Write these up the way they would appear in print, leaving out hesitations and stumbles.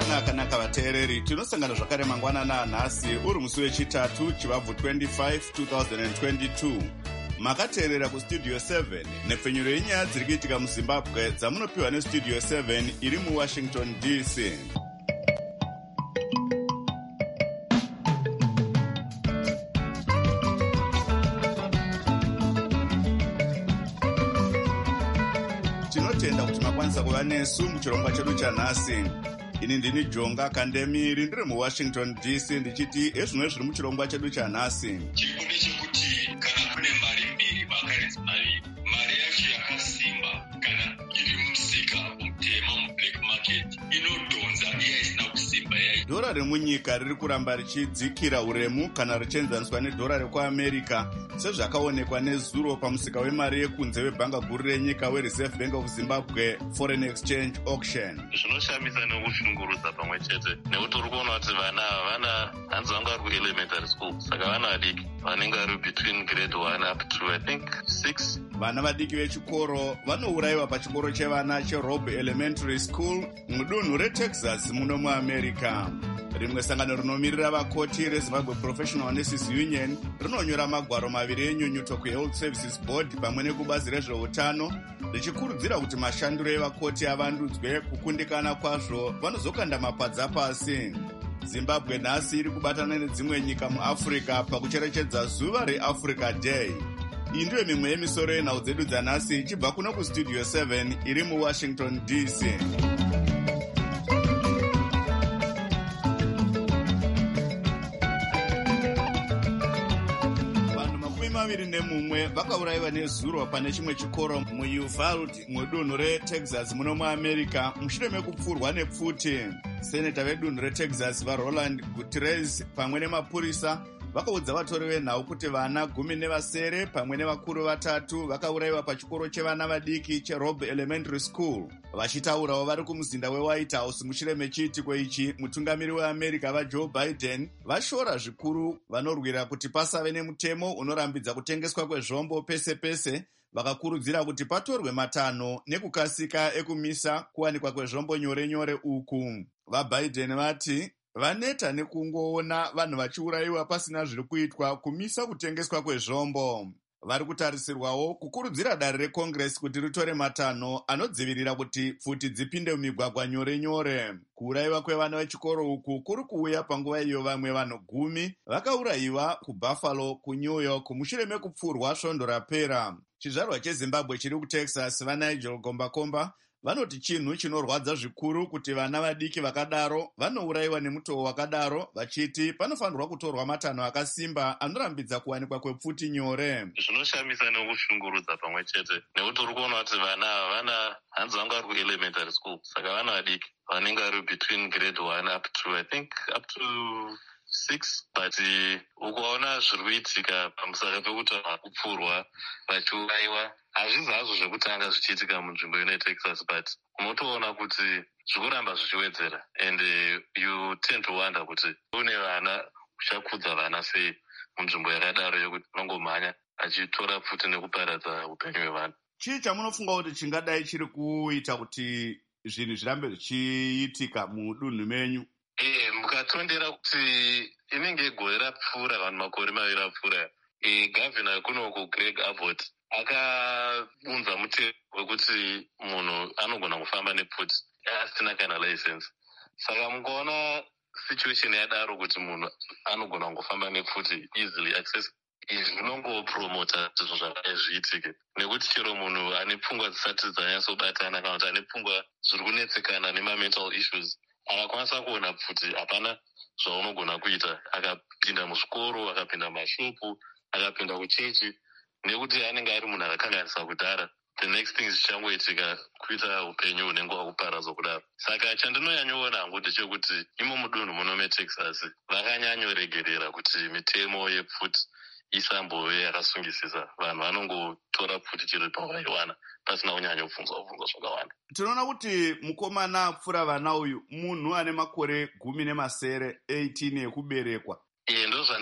Zvakanaka vateereri, tinosangana zvakare mangwanana nhasi uri musi wechitatu chivabvu 25 2022. Makateerera kustudio 7 nepfenyuro yenyaya dziri kuitika muzimbabwe dzamunopiwa nestudio 7 iri muwashington DC. Tinotenda kuti makwanisa kuva nesu muchirongwa chedu chanhasi. Ini ndini Jonga Kandemiri ndiri muWashington DC ndichiti ezvimwe zviri muchirongwa chedu chanhasi. Chikuru chekuti kana kune mari mbiri makarenzi maviri, mari yacho yakasimba kana iri musika mutema mublack market inodhonza iya isina kusimba yayo. Dhora remunyika riri kuramba richidzikira uremu kana richenzaniswa nedhora rekuAmerica sezvakaonekwa nezuro pamusika wemari yekunze webhanga guru renyika weReserve Bank of Zimbabwe Foreign Exchange Auction. Zvinoshamisa nekushungurudza pamwe chete nekuti uri kuona kuti vana havana hanzi vanga vari kuelementary school, saka vana vadiki vanenge vari between grade 1 up to I think 6. Vana vadiki vechikoro vanourayiwa pachikoro chevana cheRobe Elementary School mudunhu reTexas muno muAmerica. Rimwe sangano rinomirira vakoti reZimbabwe Professional Nurses Union rinonyora magwaro maviri enyunyuto kuHealth Services Board pamwe nekubazi rezveutano richikurudzira kuti mashandiro evakoti avandudzwe kukundikana kwazvo vanozokanda mapadza pasi. Zimbabwe nhasi iri kubatana nedzimwe nyika muAfrica pakucherechedza zuva reAfrica Day. Iyi ndiyo mimwe yemisoro yenhau dzedu dzanhasi ichibva kuno kustudio 7 iri muWashington DC. Vanhu 21 vakaurayiwa nezuro pane chimwe chikoro muUvalde mudunhu reTexas muno muAmerica mushure mekupfurwa nepfuti. Seneta vedunhu reTexas vaRoland Gutierrez pamwe nemapurisa vakaudza vatori venhau kuti vana 17 pamwe nevakuru 3 vakaurayiwa pachikoro chevana vadiki cheRobe Elementary School. Vachitaurawo vari kumuzinda weWhite House mushure mechiitiko ichi, mutungamiri weAmerica vaJoe Biden vashora zvikuru vanorwira kuti pasave nemutemo unorambidza kutengeswa kwezvombo pese pese. Vakakurudzira kuti patorwe matanho nekukasika ekumisa kuwanikwa kwezvombo nyore nyore uku. VaBiden vati vaneta nekungoona vanhu vachiurayiwa pasina zviri kuitwa kumisa kutengeswa kwezvombo. Vari kutarisirwawo kukurudzira dare reCongress kuti ritore matanho anodzivirira kuti pfuti dzipinde mumigwagwa nyore nyore. Kuurayiwa kwevana vechikoro uku kuri kuuya panguva iyo vamwe vanhu 10 vakaurayiwa kuBuffalo kuNew York mushure mekupfurwa svondo rapera. Chizvarwa cheZimbabwe chiri kuTexas vaNigel Gombakomba vanoti chinhu chinorwadza zvikuru kuti vana vadiki vakadaro vanourayiwa nemutoo wakadaro, vachiti panofanirwa kutorwa matanho akasimba anorambidza kuwanikwa kwepfuti nyore. Zvinoshamisa nekushungurudza pamwe chete nekuti uri kuona kuti vana havana hanzi vanga vari kuelementary school, saka vana vadiki vanenge vari between grade 1 up to I think up to 6, but ukaona zviri kuitika pamusaka pekuti vakupfurwa vachiurayiwa hazvisi hazvo zvekutanga zvichiitika munzvimbo yeTexas, but unotoona kuti zvikuramba zvichiwedzera and you tend to wonder kuti une vana uchakudza vana sei munzvimbo yakadaro yekuti unongomhanya achitora pfuti nekuparadza upenyu hwevanhu. Chii chamunofunga kuti chingadai chiri kuita kuti zvinhu zvirambe zvichiitika mudunhu menyu? Mukatondera kuti inenge gore rapfuura, vanhu makore maviri apfuura, gavhina kunoku Greg Abbott akaunza mutemo wekuti munhu anogona kufamba nepfuti asina kana license. Saka mukaona situation yadaro kuti munhu anogona kungofamba nepfuti easily access, izvi zvinongopromota zvinhu zvakadai zviitike, nekuti chero munhu ane pfungwa dzisati dzanyatsobatana kana kuti ane pfungwa zviri kunetsekana nemamental issues akakwanisa kuona pfuti hapana zvaunogona kuita, akapinda muzvikoro, akapinda mashopu, akapinda kuchechi, nekuti anenge ari munhu akakanganisa kudhara, the next thing zvichangoitika kuita upenyu unenge wakuparadzwa kudaro. Saka chandinonyanyoona hangu ndechekuti imo mudunhu muno meTexas vakanyanyoregerera kuti mitemo yepfuti isambove yakasungisisa. Vanhu vanongotora pfuti chero pavaiwana pasina kunyanyobvunzwa zvakawanda. Tinoona kuti mukomana apfura vana uyu munhu ane makore 18 ekuberekwa. Ndo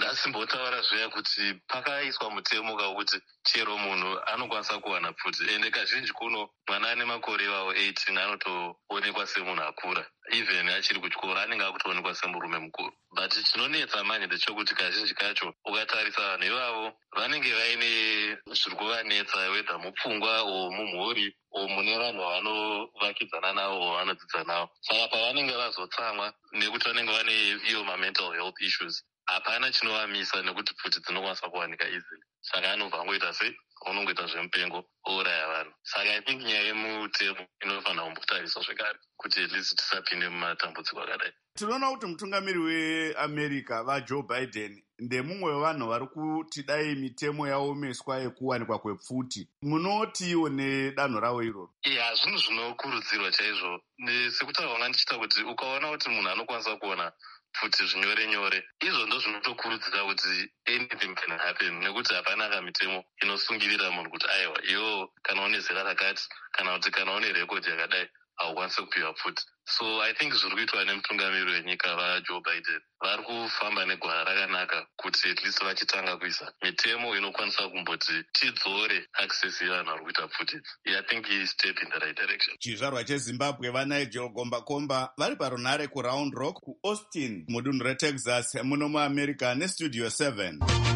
asimbotaura zviya kuti pakaiswa mutemo kakuti chero munhu anokwanisa kuwana pfuti, ende kazhinji kuno mwana ane makore iwawo 18 anotoonekwa semunhu akura, even achiri kuchikoro anenge akutoonekwa semurume mukuru. But chinonetsa manje ndechekuti kazhinji kacho ukatarisa vanhu ivavo vanenge vaine zviri kuvanetsa, wedha mupfungwa o mumhuri o mune vanhu vanovakidzana navo o vanodzidza navo. Saka pavanenge vazotsamwa nekuti vanenge vane iyo ma-mental health issues, hapana chinovamisa nekuti pfuti dzinokwanisa kuwanika easily. Saka anobva angoita sei unongoita zvemupengo ouraya vanhu. Saka I think nyaya yemutemo inofanira kumbotariswa zvekare kuti at least tisapinde mumatambudziko akadai. Tinoona kuti mutungamiri weAmerica vaJoe Biden ndemumwe wevanhu vari kuti dai mitemo yaomeswa yekuwanikwa kwepfuti. Munotiwo nedanho ravo iroro? Zvinhu zvinokurudzirwa chaizvo. Sekutaura kwanga ndichita kuti ukaona kuti munhu anokwanisa kuona pfuti zvinyore nyore, izvo ndo zvinotokurudzira kuti anything can happen, nekuti hapana kamitemo inosungirira munhu kuti aiwa iwo kana une zera rakati kana kuti kana une rekodhi yakadai haukwanisi kupiwa pfuti. So I think zviri kuitwa nemutungamiri wenyika vaJoe Biden vari kufamba negwara rakanaka kuti at least vachitanga kuisa mitemo inokwanisa kumboti tidzore access yevanhu vari kuita pfuti. I think he step in the right direction. Chizvarwa cheZimbabwe vaNigel Gomba Komba vari parunhare kuRound Rock kuAustin mudunhu reTexas muno muAmerica neStudio 7.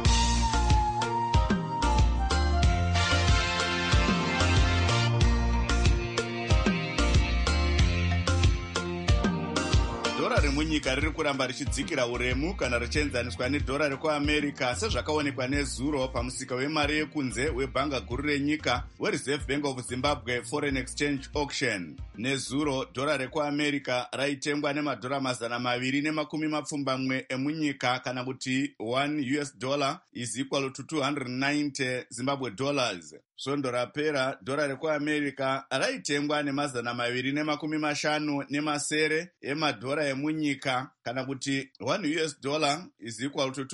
Dhora remunyika riri kuramba richidzikira uremu kana richienzaniswa nedhora rekuAmerica sezvakaonekwa nezuro pamusika wemari yekunze webhanga guru renyika weReserve Bank of Zimbabwe Foreign Exchange Auction. Nezuro dhora rekuAmerica raitengwa nemadhora 221 emunyika kana kuti $1 is equal to 290 Zimbabwe dollars. Svondo rapera dhora rekuAmerica raitengwa $250 emadhora emunyika kana kuti $1 is equal to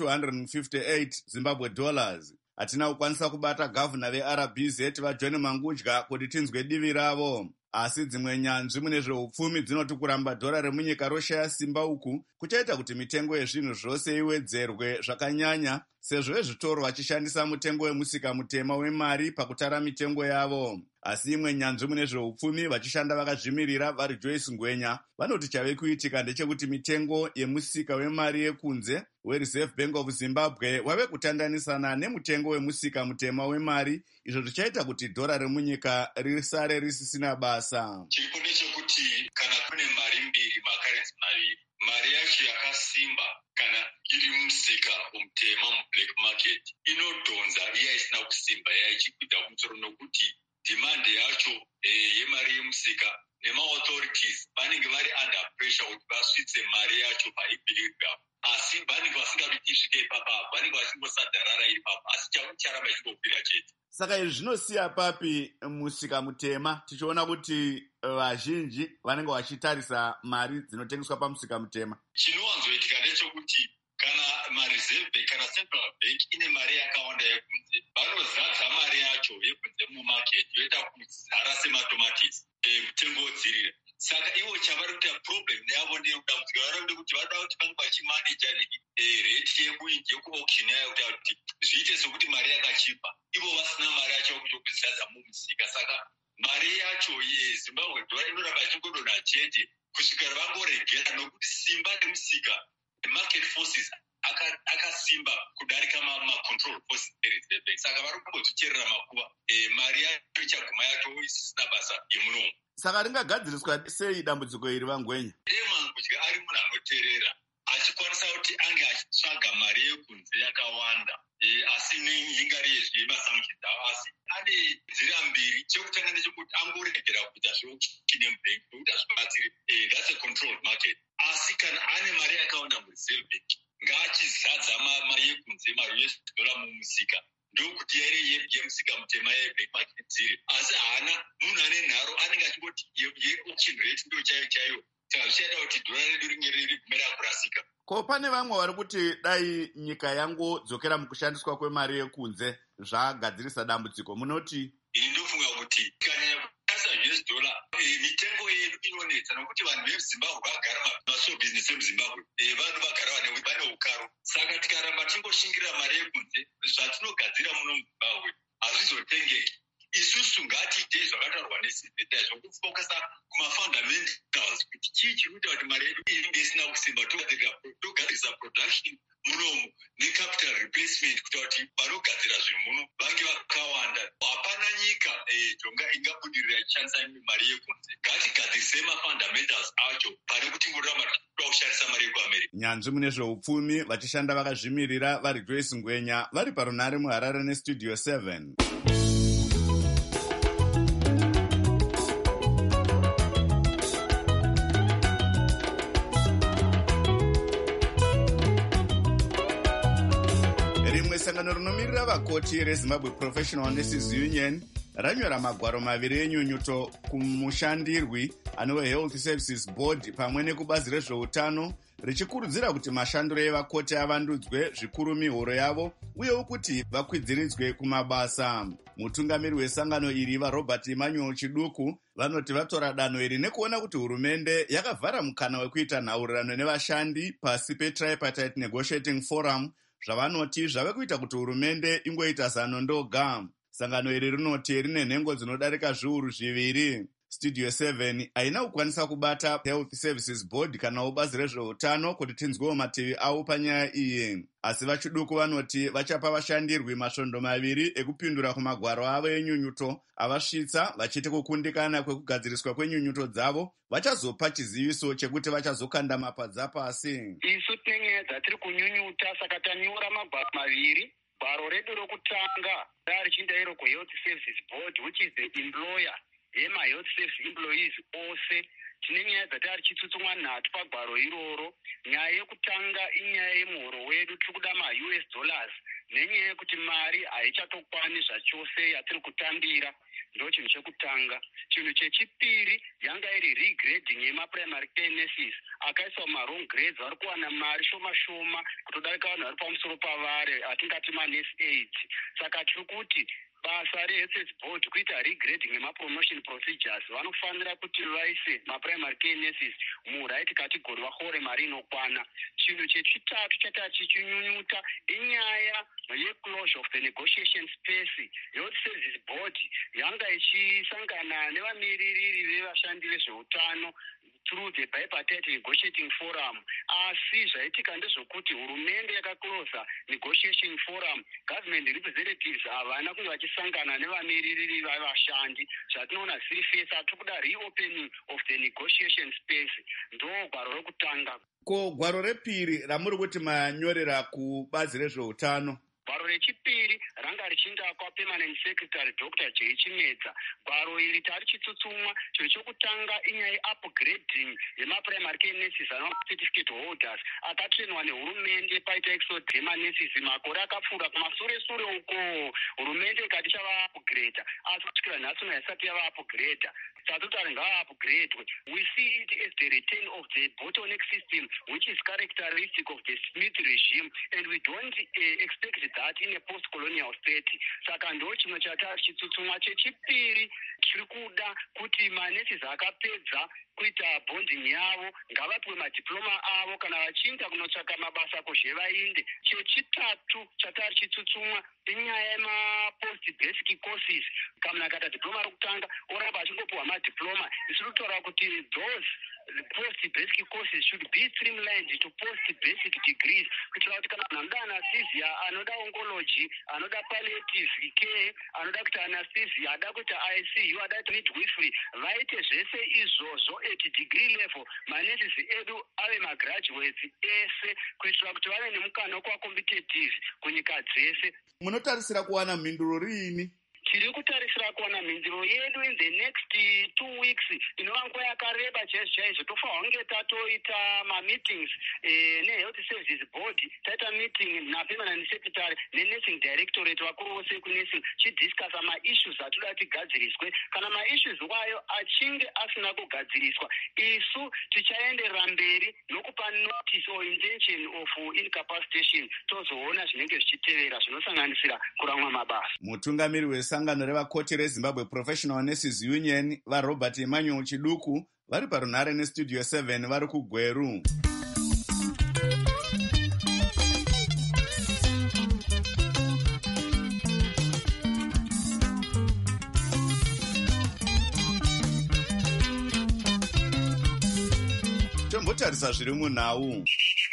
258 Zimbabwe dollars. Hatina kukwanisa kubata gavana veRBZ vaJohn Mangudya kuti tinzwe divi ravo. Asi dzimwe nyanzvi mune zveupfumi dzinoti kuramba dhora remunyika roshaya simba uku kuchaita kuti mitengo yezvinhu zvose iwedzerwe zvakanyanya, sezvo vezvitoro vachishandisa mutengo wemusika mutema wemari pakutara mitengo yavo. Asi imwe nyanzvi mune zveupfumi vachishanda vakazvimirira vari Joyce Ngwenya vanoti chave kuitika ndechekuti mitengo yemusika wemari yekunze weReserve Bank of Zimbabwe wave kutandanisana nemutengo wemusika mutema wemari, izvo zvichaita kuti dhora remunyika risare risisina basa. Chiripo ndechekuti kana kune mari mbiri, makarensi maviri, mari yacho yakasimba kana iri musika umutema mublack market inodhonza iya isina kusimba iya ichikwidza kumusoro, nokuti dhimandi yacho yemari yemusika nema-authorities vanenge vari under pressure kuti vasvitse mari yacho paequilibrium, asi vanenge vasingaviti isvike ipapa, vanenge vachingosadharara iri papa, asi charamba ichingopira chete. Saka izvi zvinosiya papi musika mutema tichiona kuti vazhinji vanenge vachitarisa mari dzinotengeswa pamusika mutema? Chinowanzoitika ndechekuti kana mareserve bank kana central bank ine mari yakawanda yekunze, vanozadza mari yacho yekunze mumarket yoita kuzara sematomatisi mutengo wodzirira. Saka ivo chavari kuita problem yavo ndeyekudambudzika varaude kuti vada kuti vange vachimaneja rate yekuauction yayo kuti zviite sokuti mari yakachipa, ivo vasina mari yacho yokuzadza mumusika. Saka mari yacho yeZimbabwe dhora inoramba ichingodonha chete kusvikira vangoregera, nokuti simba remusika, the market forces akasimba kudarika ma-control forces eReserve Bank. Saka vari kumbodzicherera makuva, mari yacho ichaguma yacho isisina basa yemunomo. Saka ringagadziriswa sei dambudziko iri Vangwenya? Mangudya ari munhu anoteerera achikwanisa kuti ange achitsvaga mari yekunze yakawanda, asi nenyingari yemasamukidzo avo, asi ane nzira mbiri. Chekutanga ndechekuti angoregera kuita zveuchine mubank nokuti hazvibatsiri, that's a controlled market. Asi kana ane mari yakawanda muReserve Bank ngaachizadza mari yekunze, mari yedola mumusika, ndokuti yaire yemusika mutema yeblack market dziri. Asi haana munhu ane nharo, anenge achingoti ye-auction rate ndo chaiyo chaiyo, saka zvichaita kuti dhora redu ringe rigumira kurasika. Ko pane vamwe vari kuti dai nyika yangodzokera mukushandiswa kwemari yekunze zvagadzirisa dambudziko, munoti? Ini ndofunga kuti kanyanya kushandisa US dollar. Mitengo yedu inonetsa nokuti vanhu vezimbabwe vagara masobhizinesi emuzimbabwe vanhu vagara vane ukaro. Saka tikaramba tingoshingirira mari yekunze, zvatinogadzira muno muzimbabwe hazvizotengeki. Isusu ngatiite zvakataurwa neSiveta zvokufokusa kumafundamentals, kuti chii chiri kuita kuti mari yedu inge isina kusimba, togadzirisa production munomu necapital replacement, kuita kuti vanogadzira zvinhu muno vange vakawanda. Hapana nyika ingabudirira ichishandisa mari yekunze. Ngatigadzirise mafundamentals acho pane kuti ngoramba tichida kushandisa mari yekuAmerica. Nyanzvi mune zveupfumi vachishanda vakazvimirira vari Joyce Ngwenya vari parunare muHarare neStudio 7. Sangano rinomiririra vakoti reZimbabwe Professional Nurses Union ranyora magwaro maviri enyunyuto kumushandirwi anova Health Services Board pamwe nekubazi rezveutano, richikurudzira kuti mashandiro evakoti avandudzwe zvikuru mihoro yavo uyewo kuti vakwidziridzwe kumabasa. Mutungamiri wesangano iri vaRobert Emmanuel Chiduku vanoti vatora danho iri nekuona kuti hurumende yakavhara mukana wekuita nhaurirano nevashandi pasi peTripartite Negotiating Forum, zvavanoti zvave kuita kuti hurumende ingoita zano ndoga. Sangano iri rinoti rine nhengo dzinodarika zviuru zviviri. Studio 7 haina kukwanisa kubata Health Services Board kana ubazi rezveutano kuti tinzwewo mativi avo panyaya iyi. Asi vaChiduku vanoti vachapa vashandirwi masvondo maviri ekupindura kumagwaro avo enyunyuto avasvitsa, vachiti kukundikana kwekugadziriswa kwenyunyuto dzavo vachazopa chiziviso chekuti vachazokanda mapadza pasi. Isu tinenyaya dzatiri kunyunyuta, saka tanyora magwaro maviri. Gwaro redu rokutanga rarichienda iro kuHealth Services Board, which is the employer yema-health service employees ose. Tine nyaya dzatari chitsutsumwa nhatu pagwaro iroro. Nyaya yekutanga inyaya yemuhoro wedu, tiri kuda ma-US dollars, nenyaya yekuti mari haichatokwane zvachose yatiri kutambira. Ndo chinhu chekutanga. Chinhu chechipiri yanga iri regrading yemaprimary care nurses, akaiswa marong grades, vari kuwana mari shoma shoma kutodarika vanhu vari pamusoro pavari, atingati manurse aids. Saka tiri kuti basa reHealth Board kuita regrading nemapromotion procedures, vanofanira kuti vaise maprimary care nurses muright category, vahore mari inokwana. Chinhu chechitatu chatari chichinyunyuta inyaya yeclosure of the negotiation space. Health Services Board yanga ichisangana nevamiririri vevashandi vezveutano through the bipartite negotiating forum, asi zvaitika ndezvokuti hurumende yakaklosa negotiation forum. Government representatives havana kunge vachisangana nevamiririri vavashandi, zvatinoona zviri face. Hatiri kuda reopening of the negotiation space. Ndo gwaro rokutanga. Ko gwaro repiri ramuri kuti manyorera kubazi rezveutano? Gwaro rechipiri ranga richinda kwaPermanent Secretary Dr. J. Chimedza. Gwaro iri tari chitsutsumwa. Chinhu chokutanga inyaya yeupgrading yemaprimary care nurses anova certificate holders akatrenwa nehurumende paita exodus yemanurses makore akapfuura kumasure uko. Hurumende ikati chava-upgrade, asi kusvikira nhasi haisati yava-upgrade. Statutary ngava-upgrade. We see it as the return of the bottleneck system, which is characteristic of the Smith regime, and we don't expect that in a post-colonial state. Saka ndo chimwe chatari chitsutsumwa. Chechipiri chiri kuda kuti manurses akapedza kuita bonding yavo ngavapiwe madiploma avo kana vachiinda kunotsvaka mabasa kuzvevainde. Chechitatu chatari chitsutsumwa inyaya yema-post basic courses. Kana akata diploma rokutanga oramba achingopiwa madiploma. Isiri kutaura kuti those post-basic courses should be streamlined to post-basic degrees, kuitira kuti kana munhu anoda anesthesia, anoda oncology, anoda palliative care, anoda kuita anesthesia, ada kuita ICU, ada kuita midwifery, vaite zvese izvozvo at degree level. Manurses edu ave magraduates ese, kuitira kuti vave nemukana wekuva competitive kunyika dzese. Munotarisira kuwana mhinduro riini? Tiri kutarisira kuwana mhinduro yedu in the next 2 weeks. Inova nguva yakareba chaizvo. Tofanirwa kunge tatoita ma-meetings neHealth Services Board. Taita meeting naPermanent Secretary neNursing Directorate, vakuru vose kunursing, chidiscussa ma-issues atoda tigadziriswe. Kana ma-issues wayo achinge asina kugadziriswa, isu tichaenderera mberi nokupa notice or intention of incapacitation. Tozoona zvinenge zvichitevera zvinosanganisira kuramwa mabasa. Mutungamiri vesangano revakoti reZimbabwe Professional Nurses Union vaRobert Emmanuel Chiduku vari parunhare nestudio 7 vari kuGweru. Tombotarisa zviri munhau.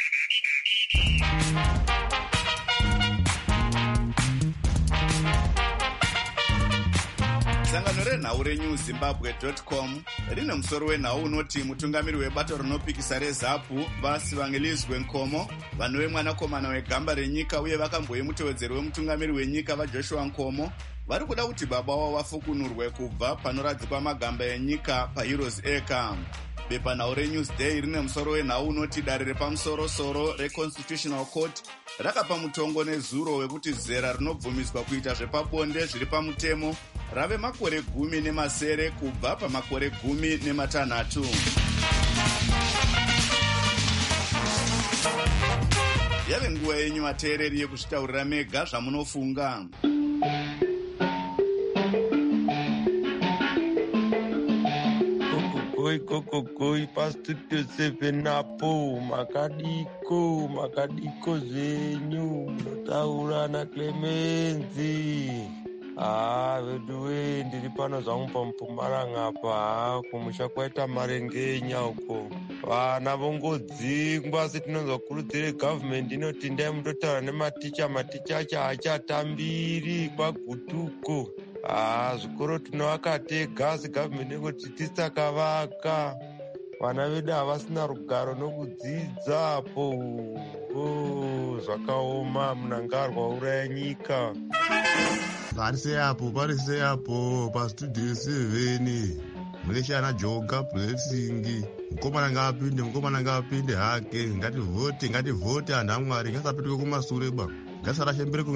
Sangano renhau reNewZimbabwe.com rine musoro wenhau unoti mutungamiri webato rinopikisa reZAPU vaSivangelidzwe Nkomo, vanhu vemwanakomana wegamba renyika uye vakamboye mutevedzeri wemutungamiri wenyika vaJoshua Nkomo vari kuda kuti baba wavo vafukunurwe kubva panoradzikwa magamba enyika paHeroes Acre. Bepanhau reNewsday rine musoro wenhau unoti dare repamusoro-soro reConstitutional Court rakapa mutongo nezuro wekuti zera rinobvumiswa kuita zvepabonde zviri pamutemo rave makore 10 kubva pamakore 16. Yave nguva yenyu vateereri yekuzvitaurira mega zvamunofunga. Koi pastudio 7 apo makadiko zvenyu munotaura na Clemenzi. Vedu ndiri pano zvangu paMpumaranga apa kumusha kwaita Marengenya uko. Vana vongodzingwa asi tinonzwa kurudzire government inoti ndai mutotaura nematicha acho haachatambiri kwagutuko. Zvikoro tinovakatega asi government ingoti tisakavaka. Vana vedu havasina rugaro nokudzidza apo. Zvakaoma, munangarwa uraya nyika. Parise apo pastudio 7 mune shana Joga Blessing. Mukomana ngapinde hake. Ngativhote anhu aMwari, ngasapetuke kumasure ba. Ngasarashe mbereko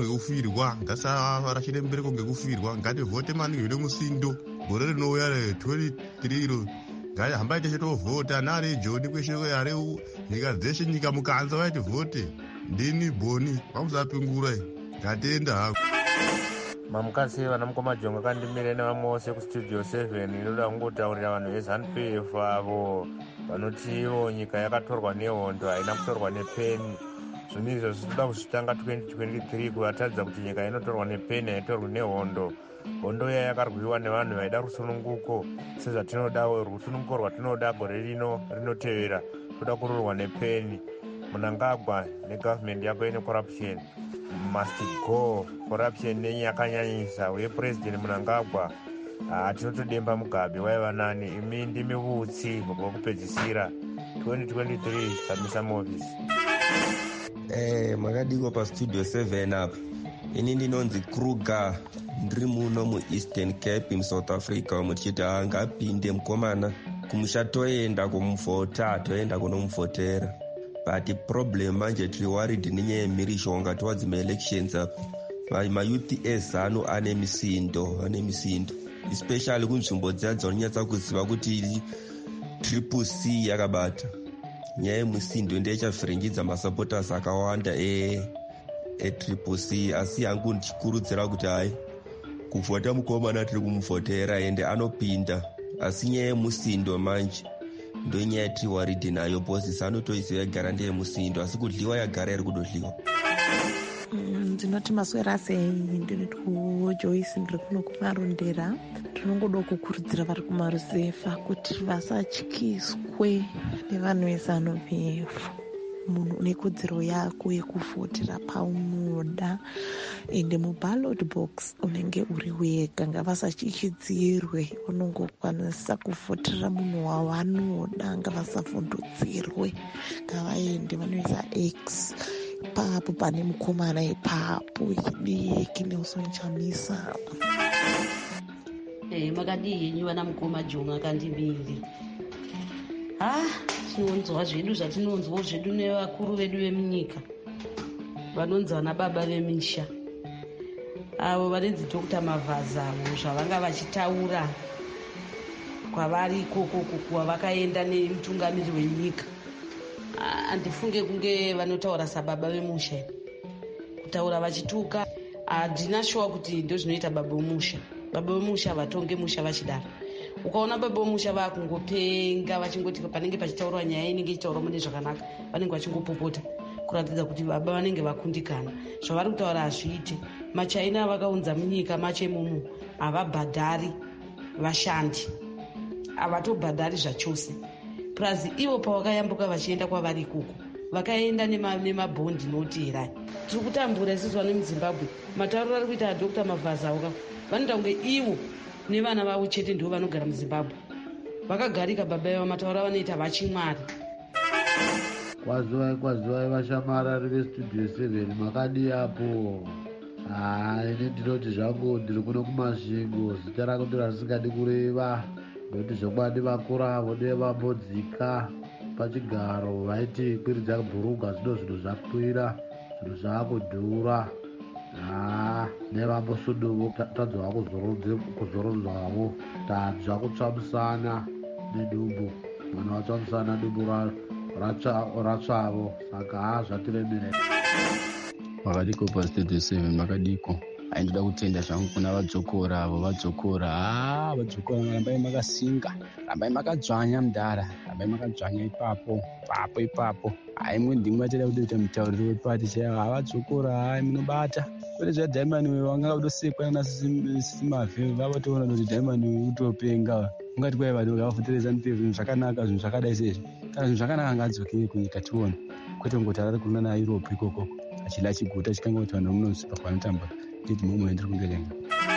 ngekufirwa. Ngativhote maningi zvine musindo. Gore rinouya 23 hambai teshe tovhota nare Joni kweshe yare nyika dzeshe nyika mukanza vaiti vhote ndini boni vamusapingura ngatenda hako. Mamukasi vanamukoma Jonga kandimire nevamwe vose kustudio 7 inoda kungotaurira vanhu veZANU-PF avo vanotiwo nyika yakatorwa nehondo haina kutorwa nepeni. Zvinhu izvo zvinoda kuzvitanga 2023 kuvataridza kuti nyika inotorwa nepeni haitorwi nehondo. Hondo iya yakarwiwa nevanhu vaida rusununguko sezvatinodawo. Rusununguko rwatinoda gore rinotevera toda kururwa nepeni. Munangagwa negovernment yako ine corruption must go. Corruption nenyakanyanyisa uye president Munangagwa tinotodemba Mugabe waiva nani. Imi ndimi vutsi mukupedzisira 2023 Samisa Movies. Makadiko pastudio 7 apa. Ini ndinonzi Kruger, ndiri muno muEastern Cape muSouth Africa. Muchiti ngapinde mukomana kumusha toenda kunomuvhotera. But problem manje tiri worried nenyaya yemhirishonga towards elections apa. Mayouth eZANU ane misindo especially kunzvimbo dziya dzaunonyatsa kuziva kuti Triple C yakabata. Nyaya yemusindo ndiye ichavhiringidza masupporters akawanda Triple C, asi yangu ndichikurudzira kuti hai kuvhota mukomana tiri kumuvhotera ende anopinda, asi nyaya yemusindo manje ndonyaya tiri worried nayo because ZANU-PF yagara ndeyemusindo asi kudliwa yagara iri kudodliwa. Ndinoti maswera sei, ndinoti kuJoyce ndiri kuno kumarondera. Tinongoda kukurudzira vari kumaruzefa kuti vasatyiswe nevanhu veZANU-PF. Munhu une kodzero yako yekuvhotera paunoda ende muballot box unenge uri wega. Ngavasatyidzirwe, unongokwanisa kuvhotera munhu wavanoda. Ngavasavhundudzirwe, ngavaende vanoisa X papo pane mukomana ipapo. Idiki Nelson Chamisa. Makadii henyu vana mukoma Jonga kandibiri. Tinonzwa zvedu zvatinonzwa zvedu nevakuru vedu vemunyika vanonzi vana baba vemisha avo vanenzi Dr. Mavaza avo zvavanga vachitaura kwavari ikoko kwavakaenda nemutungamiri wenyika. Handifunge kunge vanotaura sababa vemusha, kutaura vachituka. handina shuwa kuti ndo zvinoita baba vemusha. Baba vemusha vatonge musha vachidaro. Ukaona baba vemusha vakungopenga vachingoti panenge pachitaurwa nyaya inenge ichitaurwa mune zvakanaka, vanenge vachingopopota kuratidza kuti baba vanenge vakundikana. Zvavari kutaura hazviite. Machaina vakaunza munyika macho imomo havabhadhari vashandi, havatobhadhari zvachose. Plus ivo pavakayambuka vachienda kwavari ikoko vakaenda nemabhondi noteerai. Tiri kutambura isusu vane muZimbabwe. Matauriro ari kuita Dr. Mavaza vanoita kunge ivo nevana vavo chete ndivo vanogara muZimbabwe. Vakagarika baba ivo, matauriro avanoita vachimwari. Kwazivai vashamarari vestudio 7 makadi apo. Ini ndinoti zvangu ndiri kuno kumasvingo, zita rangu ndiro risingadi kureva, nokuti zvokwadi vakura avo nevambodzika pachigaro vaiti kwiri dzakabhuruka, zvino zvinhu zvakwira, zvinhu zvakudhura. Nevambosuduvo tadzwa kuzorodzwavo, tadzva kutsvamusana nedumbu, mwana vatsvamusana dumbu ratsvavo, saka zvatiremere. Vakadiko pastudio 7 makadiko. Aindoda kutenda zvangu kuna vadzokora avo, vadzokora rambai makasinga, rambai makadzvanya mudhara, rambai makadzvanya ipapo. Imwe ndimwe atida kutoita mutauriro wepati chaiwo, vadzokora munobata. Kwete zvaDhaimani wanga kutosekwa nasisimavhe, vavatoona kuti Dhaimani utopenga. Ungati kwai vanhu ngavafoterezani zvinhu zvakanaka, zvinhu zvakadai sezvo. Kana zvinhu zvakanaka ngadzokere kunyika tione. Kwete ngoti arari kuna naIrope ikoko. Achida achiguta chikanga kuti vanhu munozipa kwanotamba. Nditi momwe ndiri kungerenga.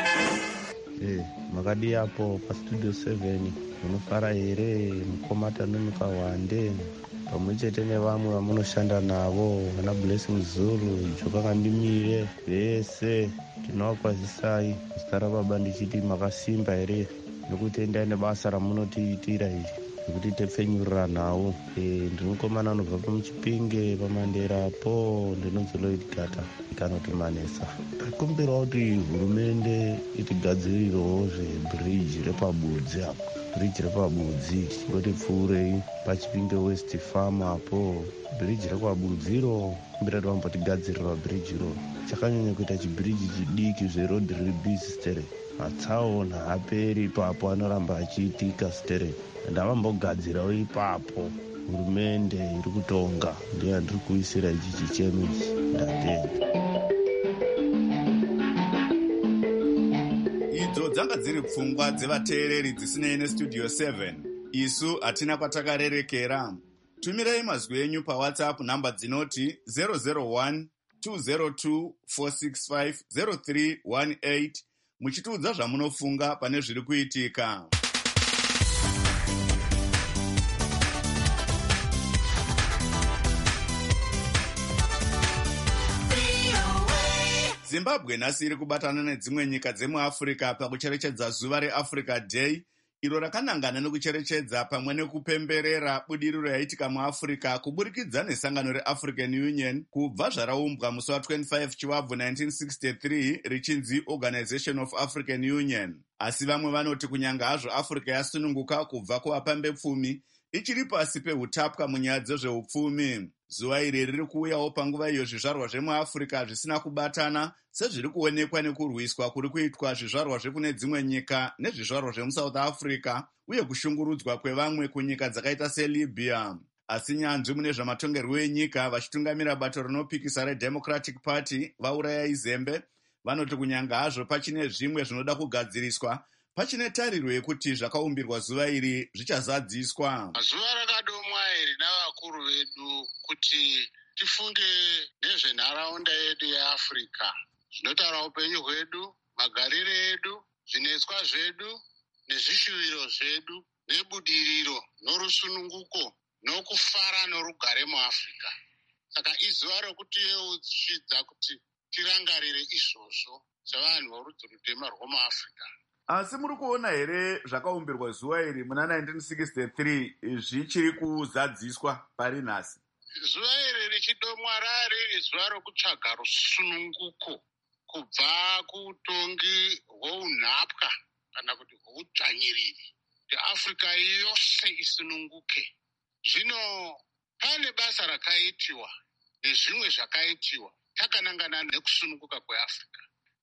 Makadi apo pastudio 7 munofara here mukomata nomuka wande pamwe chete nevamwe vamunoshanda navo, vana Blessing Zulu, Joka Kandimire, vese tinovakwazisai zita rababa ndichiti makasimba here nokuti endai nebasa ramunotiitira iri nekuti tepfenyurira nhau. Ndinokomana anobva pamuchipinge pamandera po, ndinonzi Lloyd Gata ikanoti Manesa. Takumbira kuti hurumende itigadzirirewo zvebriji repabudzi apo, briji repabudzi chingoti pfuurei pachipinge West Farm apo, briji rekwabudziro kumbira kuti vambotigadzirira brijiro. Chakanyanya kuita chibriji chidiki zveroad rebus stere, matsaona haaperi ipapo anoramba achiitika stere, ndavambogadzirawo ipapo. Hurumende iri kutonga, ndiyo yandiri kuisira ichi chichemo ichi. Ndatenda. Idzo dzanga dziri pfungwa dzevateereri dzisinei nestudio 7. Isu hatina kwatakarerekera. Tumirai mazwi enyu paWhatsApp namba dzinoti 001 202 465 0318 muchitiudza zvamunofunga pane zviri kuitika. Zimbabwe nhasi iri kubatana nedzimwe nyika dzemuAfrica pakucherechedza zuva reAfrica Day, iro rakanangana nekucherechedza pamwe nekupemberera budiriro yaitika muAfrica kuburikidza nesangano reAfrican Union kubva zvaraumbwa musi wa25 Chivabvu 1963 richinzi Organization of African Union. Asi vamwe vanoti kunyanga hazvo Africa yasununguka kubva kuvapambepfumi, ichiri pasi pehutapwa munyaya dzezveupfumi. Zuva iri riri kuuyawo panguva iyo zvizvarwa zvemuAfrica zvisina kubatana sezviri kuonekwa nekurwiswa kuri kuitwa zvizvarwa zvekune dzimwe nyika nezvizvarwa zvemuSouth Africa, uye kushungurudzwa kwevamwe kunyika dzakaita seLibya. Asi nyanzvi mune zvamatongerwo enyika vachitungamira bato rinopikisa reDemocratic Party vauraya izembe vanoti kunyanga hazvo pachine zvimwe zvinoda kugadziriswa, pachine tariro yekuti zvakaumbirwa zuva iri zvichazadziswa. Zuva rakadomwa iri navakuru vedu kuti tifunge nezvenharaunda yedu yeAfrica, zvinotaura upenyu hwedu, magarire edu, zvinetswa zvedu nezvishuviro zvedu nebudiriro norusununguko nokufara norugare muAfrica. Saka izuva rokuti yeudzidza kuti tirangarire izvozvo sevanhu vorudzi rutema rwomuAfrica. Asi muri kuona here zvakaumbirwa zuva iri muna 1963 zvichiri kuzadziswa pari nhasi? Zuva iri richidomwa rari zuva rokutsvaga rusununguko kubva kuutongi hwounhapwa kana kuti hwoudzvanyiriri, kuti Africa yose isununguke. Zvino pane basa rakaitiwa nezvimwe zvakaitiwa takanangana nekusununguka kweAfrica.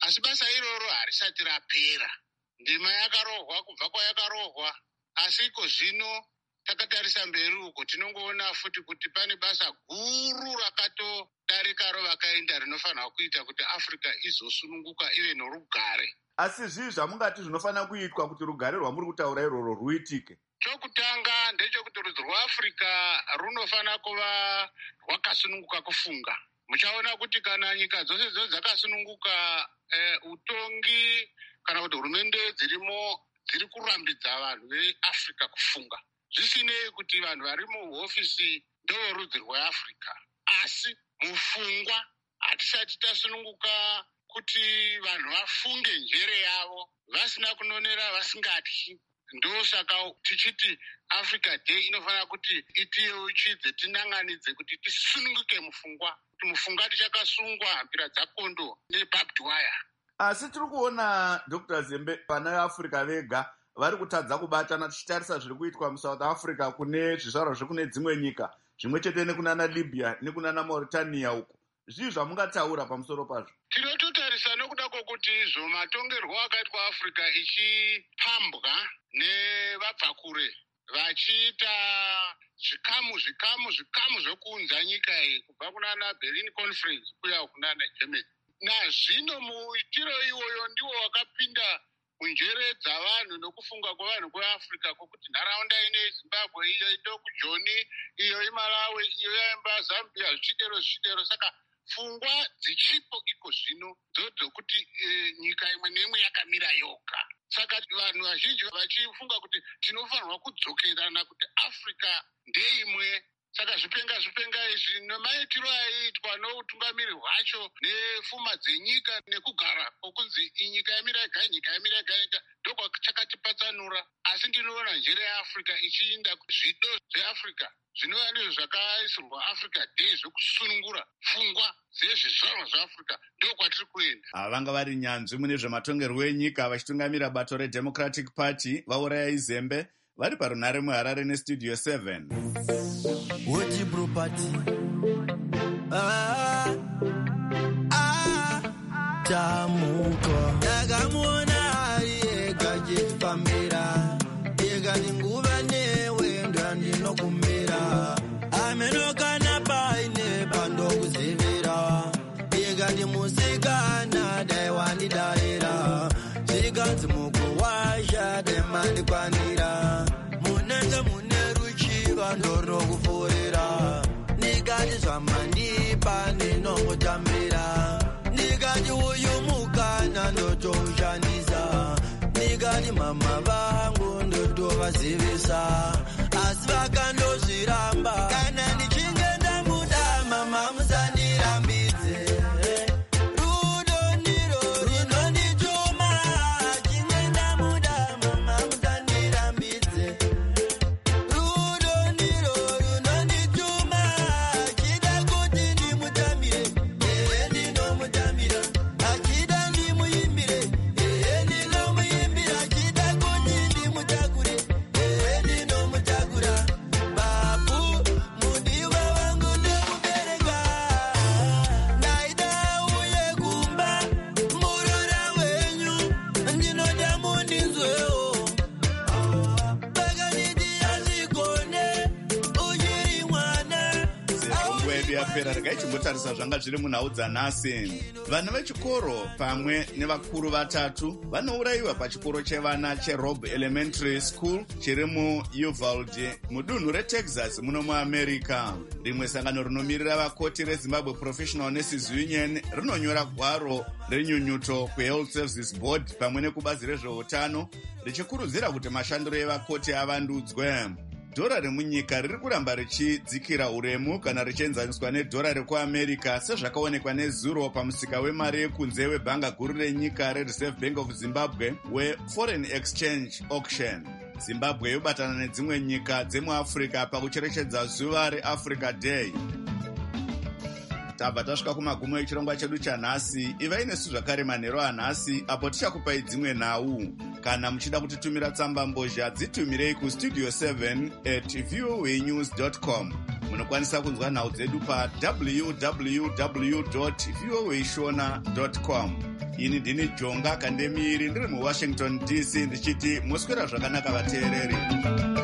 asi basa iroro harisati rapera. Ndima yakarohwa kubva kwayakarohwa, asi iko zvino takatarisa mberi uko tinongoona futi kuti pane basa guru rakatodarikaro vakaenda rinofanira kuita kuti Africa izosununguka ive norugare. Asi zvii zvamungati zvinofanira kuitwa kuti rugare rwamuri kutaura iroro ruitike? Chokutanga ndechekuti rudzi rweAfrica runofanira kuva rwakasununguka kufunga. Muchaona kuti kana nyika dzose dzakasununguka, utongi kana kuti hurumende dzirimo dziri kurambidza vanhu veAfrica kufunga. Zvisinei kuti vanhu vari muhofisi ndovorudzi rweAfrica, asi mufungwa hatisati tasununguka kuti vanhu vafunge njere yavo vasina kunonera, vasingatyi. Ndosaka tichiti Africa Day inofanira kuti itiyeuchidze, tinanganidze kuti tisununguke mufungwa. Kuti mufungwa tichakasungwa hambira dzakondo nebarbed wire. Asi tiri kuona Dr. Zembe vana veAfrica vega vari kutadza kubatana, tichitarisa zviri kuitwa muSouth Africa kune zvizvarwa zvekune dzimwe nyika, zvimwe chete nekunana Libya nekunana Mauritania uko. Zvii zvamungataura pamusoro pazvo? Tinototarisa nokuda kwokuti izvo matongerwo akaitwa Africa ichipambwa nevabvakure vachiita zvikamu zvokuunza nyika iyi kubva kunana Berlin Conference kuya kunana Germany. Nazvino muitiro iwoyo ndiwo wakapinda munjere dzavanhu nokufunga kwavanhu kweAfrica kwokuti nharaunda ine Zimbabwe, iyo indokujoni, iyo iMalawi, iyo yaimba Zambia, zvichidero. Saka pfungwa dzichipo iko zvino dzokuti nyika imwe neimwe yakamira yoga. Saka vanhu vazhinji vachifunga kuti tinofanirwa kudzokerana kuti Africa ndeimwe. Saka zvipenga izvi nemaitiro aiitwa noutungamiri hwacho nepfuma dzenyika nekugara kwokunzi inyika yamira yega ndokwa chakatipatsanura. Asi ndinoona njere yaAfrica ichiinda zvido zveAfrica zvinova ndizvo zvakaisirwa Africa Day zvokusunungura pfungwa dzezvizvarwa zveAfrica, ndokwatiri kuenda. Vanga vari nyanzvi mune zvematongerwo enyika vachitungamira bato reDemocratic Party vauraya Zembe vari parunhare muHarare neStudio 7. Woji Propati Tamuko Yagamuona Yega Jifamira Yega Ninguva Newe Ndandi no Kumira Amenoka na Paine Pando Kuzivira Yega di Musika Na Daiwani Daira Ziga Tumuko Washa Demandi Kwanira Munenza Muneruchi Vandoro Kuforira Nigadi Zamani Pani No Mutamira Nigadi Uyumuka Nando Janiza Nigadi Mama Bangu Ndoto Vasivisa Asvaka Ndo Ziramba Kana Nichingenda Muda Mama Mzani Rambidze Chitarisa zvanga zviri munhau dzanhasi. Vana vechikoro pamwe nevakuru vatatu vanourayiwa pachikoro chevana cheRobb Elementary School chiri muUvalde mudunhu reTexas muno muAmerica. Rimwe sangano rinomirira vakoti reZimbabwe Professional Nurses Union rinonyora gwaro renyunyuto kuHealth Services Board pamwe nekubazi rezveutano richikurudzira kuti mashandiro evakoti avandudzwe. Dhora remunyika riri kuramba richidzikira uremu kana richienzaniswa nedhora rekuAmerica sezvakaonekwa nezuro pamusika wemari yekunze webhanga guru renyika reReserve Bank of Zimbabwe weForeign Exchange Auction. Zimbabwe yobatana nedzimwe nyika dzemuAfrica pakucherechedza zuva reAfrica Day. Tabva tasvika kumagumo echirongwa chedu chanhasi. Ivai nesu zvakare manheru anhasi apo tichakupai dzimwe nhau. Kana muchida kutitumira tsamba mbozha dzitumirei kustudio7@voanews.com. munokwanisa kunzwa nhau dzedu pa www.voashona.com. ini ndini Jonga Kandemiri ndiri muWashington DC ndichiti muswera zvakanaka vateereri.